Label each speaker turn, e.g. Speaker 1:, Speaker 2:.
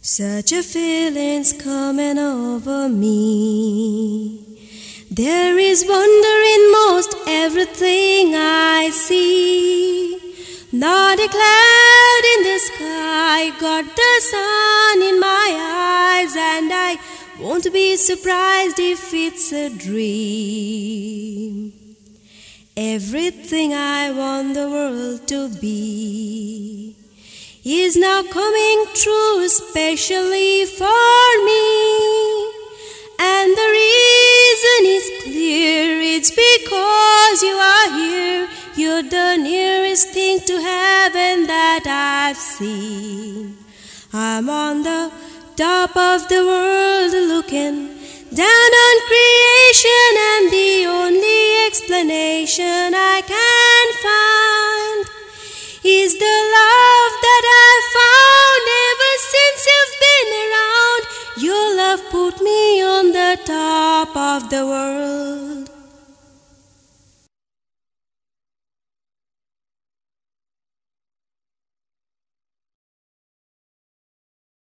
Speaker 1: Such a feeling's coming over me. There is wonder in most everything I see. Not a cloud in the sky, got the sun in my eyes, and I won't be surprised if it's a dream. Everything I want the world to be is now coming true, especially for me. And the reason is clear, it's because you are here. You're the nearest thing to heaven that I've seen. I'm on the top of the world looking down on creation, and the only explanation I can find is the love that I've found ever since you've been around. Your love put me on the top of the world.